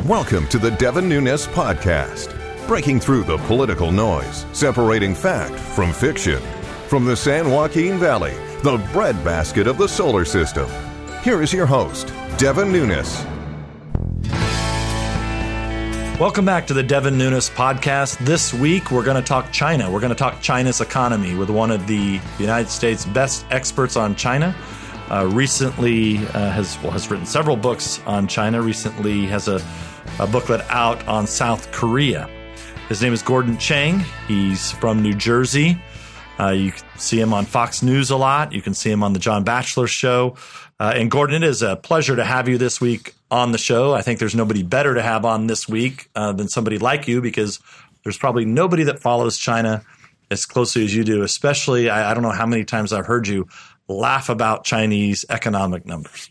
Welcome to the Devin Nunes Podcast, breaking through the political noise, separating fact from fiction. From the San Joaquin Valley, the breadbasket of the solar system. Here is your host, Devin Nunes. Welcome back to the Devin Nunes Podcast. This week, we're going to talk China. We're going to talk China's economy with one of the United States' best experts on China. Recently has written several books on China. Recently has a booklet out on South Korea. His name is Gordon Chang. He's from New Jersey. You can see him on Fox News a lot. You can see him on the John Batchelor Show. And Gordon, it is a pleasure to have you this week on the show. I think there's nobody better to have on this week than somebody like you, because there's probably nobody that follows China as closely as you do, especially I don't know how many times I've heard you laugh about Chinese economic numbers.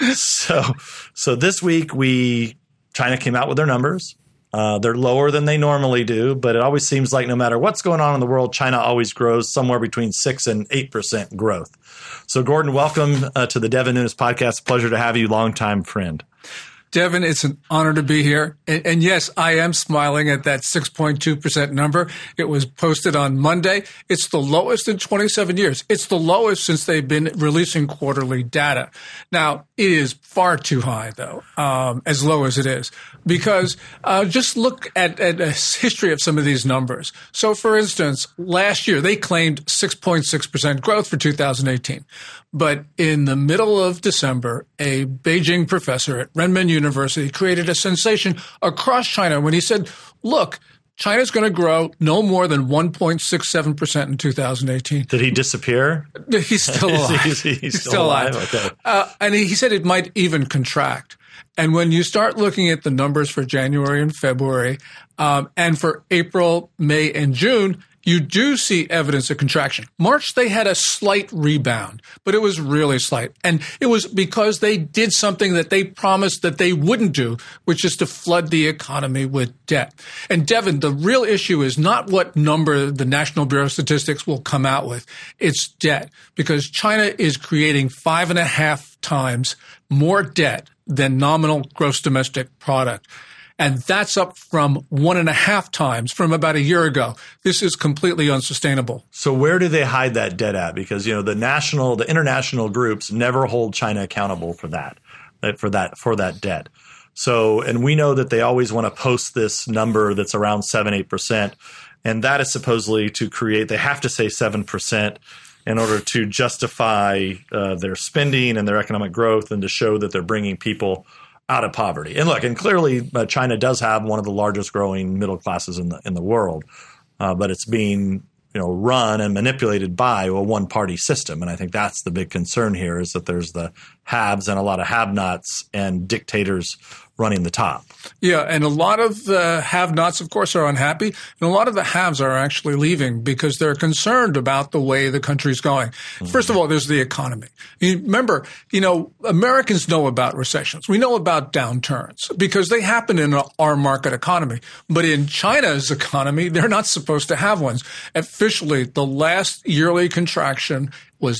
So this week China came out with their numbers. They're lower than they normally do, but it always seems like no matter what's going on in the world, China always grows somewhere between 6 and 8% growth. So, Gordon, welcome to the Devin Nunes Podcast. Pleasure to have you, longtime friend. Devin, it's an honor to be here. And yes, I am smiling at that 6.2% number. It was posted on Monday. It's the lowest in 27 years. It's the lowest since they've been releasing quarterly data. Now, it is far too high, though, as low as it is, because just look at a history of some of these numbers. So, for instance, last year, they claimed 6.6% growth for 2018. But in the middle of December, a Beijing professor at Renmin University created a sensation across China when he said, look, China's going to grow no more than 1.67% in 2018. Did he disappear? He's still alive. He's still alive? Okay. And he said it might even contract. And when you start looking at the numbers for January and February, and for April, May, and June, you do see evidence of contraction. March, they had a slight rebound, but it was really slight. And it was because they did something that they promised that they wouldn't do, which is to flood the economy with debt. And Devin, the real issue is not what number the National Bureau of Statistics will come out with. It's debt, because China is creating 5.5 times more debt than nominal gross domestic product. And that's up from 1.5 times from about a year ago. This is completely unsustainable. So where do they hide that debt at? Because, you know, the international groups never hold China accountable for that debt. So, and we know that they always want to post this number that's around 7-8%. And that is supposedly to create, they have to say 7% in order to justify their spending and their economic growth, and to show that they're bringing people out of poverty. And look, and clearly China does have one of the largest growing middle classes in the world, but it's being run and manipulated by a one-party system. And I think that's the big concern here, is that there's the haves and a lot of have-nots and dictators running the top. Yeah, and a lot of the have-nots, of course, are unhappy, and a lot of the haves are actually leaving because they're concerned about the way the country's going. Mm-hmm. First of all, there's the economy. Remember, Americans know about recessions. We know about downturns because they happen in our market economy. But in China's economy, they're not supposed to have ones. Officially, the last yearly contraction was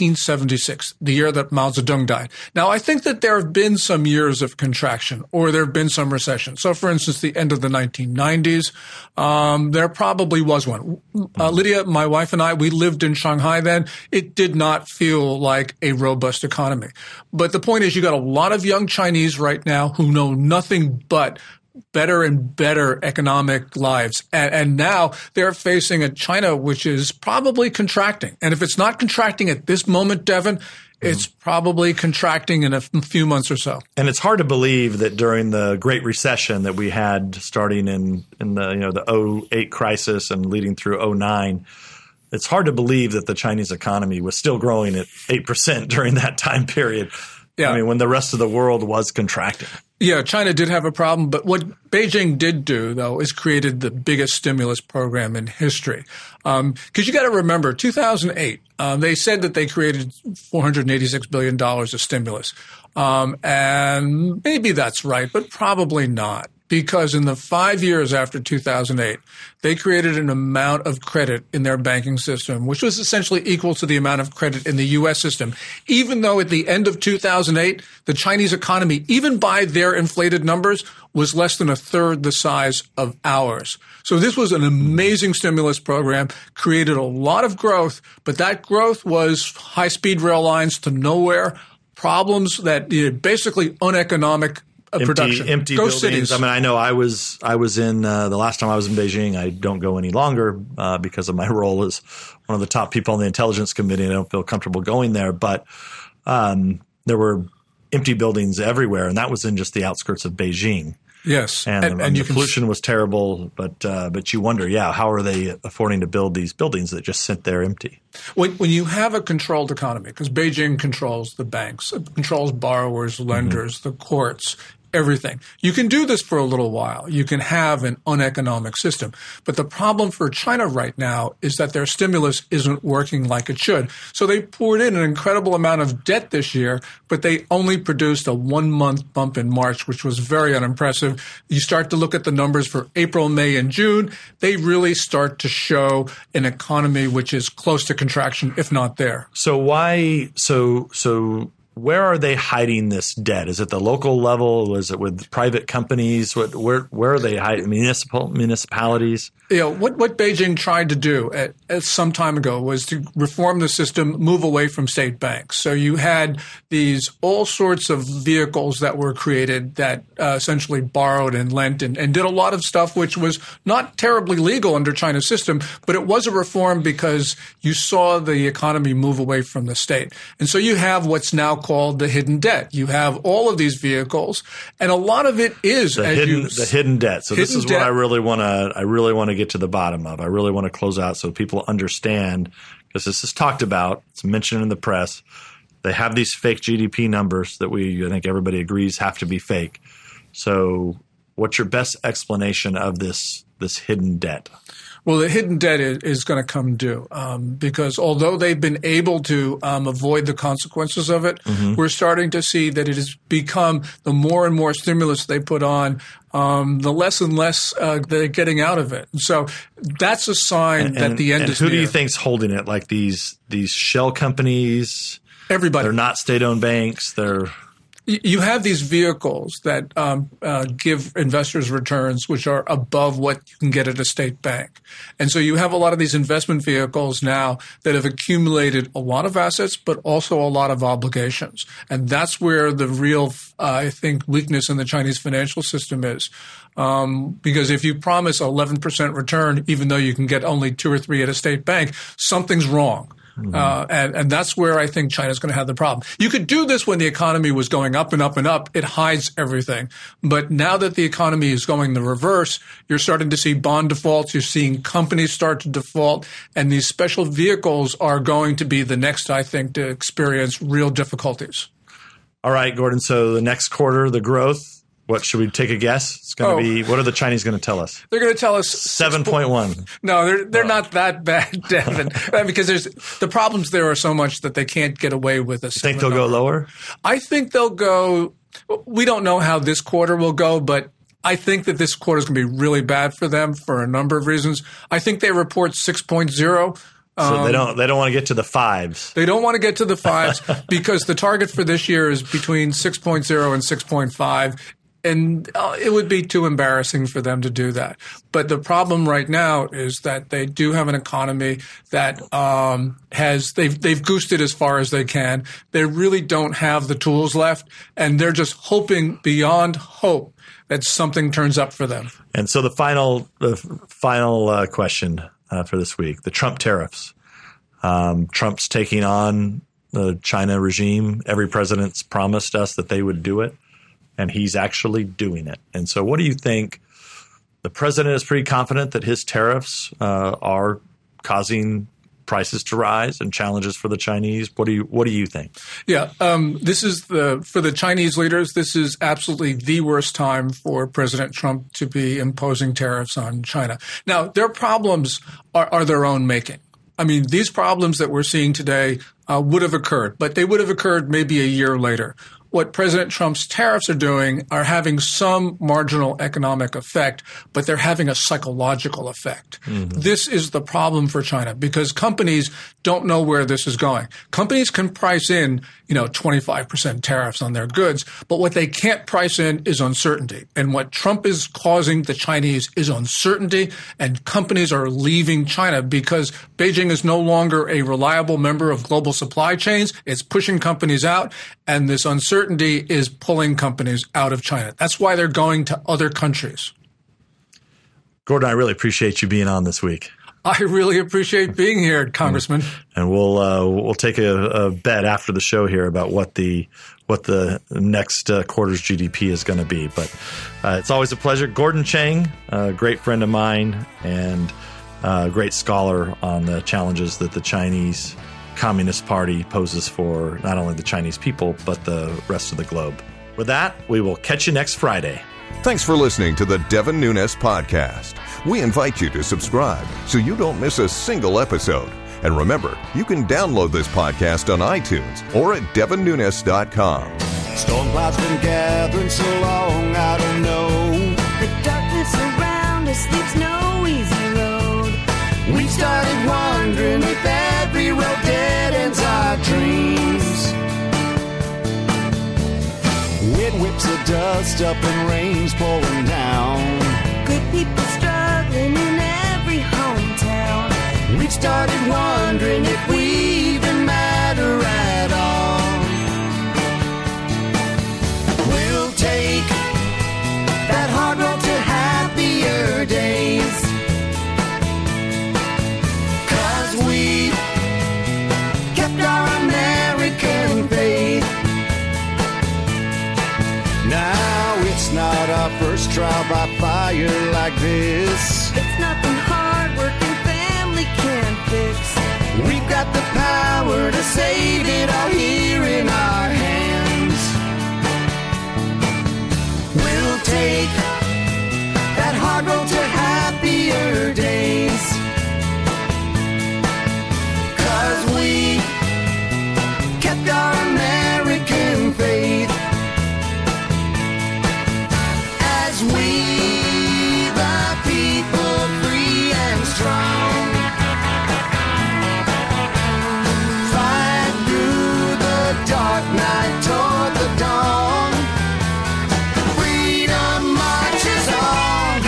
1976, the year that Mao Zedong died. Now, I think that there have been some years of contraction, or there have been some recession. So, for instance, the end of the 1990s, there probably was one. Lydia, my wife, and I, we lived in Shanghai then. It did not feel like a robust economy. But the point is, you got a lot of young Chinese right now who know nothing but better and better economic lives. And now they're facing a China which is probably contracting. And if it's not contracting at this moment, Devin, it's probably contracting in a few months or so. And it's hard to believe that during the Great Recession that we had starting in the 08 crisis and leading through 09, it's hard to believe that the Chinese economy was still growing at 8% during that time period. Yeah. I mean, when the rest of the world was contracting. Yeah, China did have a problem, but what Beijing did do, though, is created the biggest stimulus program in history. Because you got to remember, 2008, they said that they created $486 billion of stimulus. And maybe that's right, but probably not. because in the 5 years after 2008, they created an amount of credit in their banking system, which was essentially equal to the amount of credit in the U.S. system, even though at the end of 2008, the Chinese economy, even by their inflated numbers, was less than a third the size of ours. So this was an amazing stimulus program, created a lot of growth, but that growth was high-speed rail lines to nowhere, problems that basically uneconomic production. Empty Go buildings. cities. I mean, I know I was in the last time I was in Beijing. I don't go any longer because of my role as one of the top people on the intelligence committee. And I don't feel comfortable going there, but there were empty buildings everywhere, and that was in just the outskirts of Beijing. Yes, and the pollution was terrible. But you wonder, how are they affording to build these buildings that just sit there empty? When you have a controlled economy, because Beijing controls the banks, controls borrowers, lenders, the courts, everything. You can do this for a little while. You can have an uneconomic system. But the problem for China right now is that their stimulus isn't working like it should. So they poured in an incredible amount of debt this year, but they only produced a 1-month bump in March, which was very unimpressive. You start to look at the numbers for April, May, and June. They really start to show an economy which is close to contraction, if not there. So where are they hiding this debt? Is it the local level? Is it with private companies? Where are they hiding? Municipalities? What Beijing tried to do at some time ago was to reform the system, move away from state banks. So you had these all sorts of vehicles that were created that essentially borrowed and lent and did a lot of stuff which was not terribly legal under China's system, but it was a reform because you saw the economy move away from the state. And so you have what's now called the hidden debt. You have all of these vehicles, and a lot of it is the hidden debt. So this is what I really want to get to the bottom of. I really want to close out so people understand, because this is talked about, it's mentioned in the press. They have these fake GDP numbers that I think everybody agrees have to be fake. So what's your best explanation of this hidden debt? Well, the hidden debt is going to come due because although they've been able to avoid the consequences of it, we're starting to see that it has become the more and more stimulus they put on, the less and less they're getting out of it. And so that's a sign that the end is near. Who do you think's holding it? Like these shell companies? Everybody. They're not state-owned banks. You have these vehicles that give investors returns which are above what you can get at a state bank. And so you have a lot of these investment vehicles now that have accumulated a lot of assets, but also a lot of obligations. And that's where the real, I think, weakness in the Chinese financial system is. Because if you promise 11% return, even though you can get only 2 or 3 at a state bank, something's wrong. And that's where I think China's going to have the problem. You could do this when the economy was going up and up and up. It hides everything. But now that the economy is going the reverse, you're starting to see bond defaults. You're seeing companies start to default. And these special vehicles are going to be the next, I think, to experience real difficulties. All right, Gordon. So the next quarter, the growth. What should we take a guess? It's going to be. What are the Chinese going to tell us? They're going to tell us 7.1. No, they're not that bad, Devin. Because the problems there are so much that they can't get away with a. Think they'll go lower? I think they'll go. We don't know how this quarter will go, but I think that this quarter is going to be really bad for them for a number of reasons. I think they report 6.0. So they don't want to get to the 5s. They don't want to get to the 5s because the target for this year is between 6.0 and 6.5. And it would be too embarrassing for them to do that. But the problem right now is that they do have an economy that they've goosed it as far as they can. They really don't have the tools left, and they're just hoping beyond hope that something turns up for them. And so the final question for this week: the Trump tariffs. Trump's taking on the China regime. Every president's promised us that they would do it. And he's actually doing it. And so what do you think? The president is pretty confident that his tariffs are causing prices to rise and challenges for the Chinese. What do you think? Yeah, this is for the Chinese leaders, this is absolutely the worst time for President Trump to be imposing tariffs on China. Now, their problems are their own making. I mean, these problems that we're seeing today would have occurred, but they would have occurred maybe a year later. what President Trump's tariffs are doing are having some marginal economic effect, but they're having a psychological effect. Mm-hmm. This is the problem for China because companies don't know where this is going. Companies can price in, 25% tariffs on their goods, but what they can't price in is uncertainty. And what Trump is causing the Chinese is uncertainty, and companies are leaving China because Beijing is no longer a reliable member of global supply chains. It's pushing companies out, and this uncertainty is pulling companies out of China. That's why they're going to other countries. Gordon, I really appreciate you being on this week. I really appreciate being here, Congressman. And we'll take a bet after the show here about what the next quarter's GDP is going to be. But it's always a pleasure. Gordon Chang, a great friend of mine and a great scholar on the challenges that the Chinese Communist Party poses for not only the Chinese people, but the rest of the globe. With that, we will catch you next Friday. Thanks for listening to the Devin Nunes Podcast. We invite you to subscribe so you don't miss a single episode. And remember, you can download this podcast on iTunes or at devinnunes.com. Storm clouds been gathering so long, I don't know. The darkness around us leaves no easy road. We started wondering if every road dead ends our dreams. Wind whips the dust up and rain's pouring down. Good people struggling in every hometown. We've started wondering if we even matter at all. We'll take that hard road to happier days, 'cause we kept our American faith. Now it's not our first trial by fire like this. It's nothing hard working family can fix. We've got the power to save it all here in our hands. We'll take that hard road to happier days, 'cause we kept our American faith. As we, the people, free and strong, fight through the dark night toward the dawn. Freedom marches on.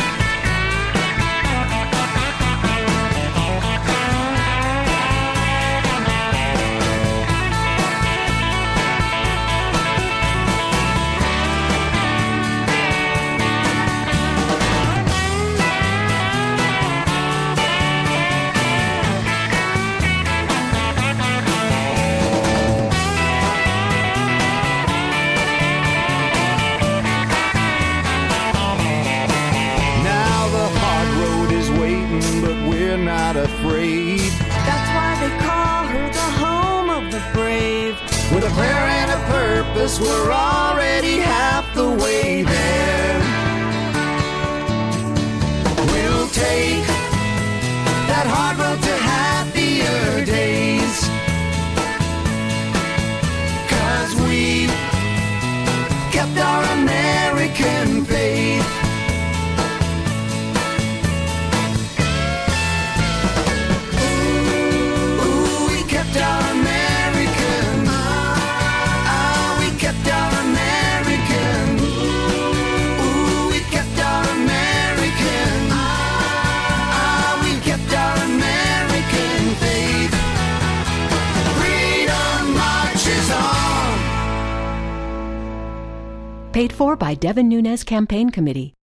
Not afraid. That's why they call her the home of the brave. With a prayer and a purpose, we're already half the way there. We'll take that hard road to happier days, 'cause we kept our American faith. Paid for by Devin Nunes Campaign Committee.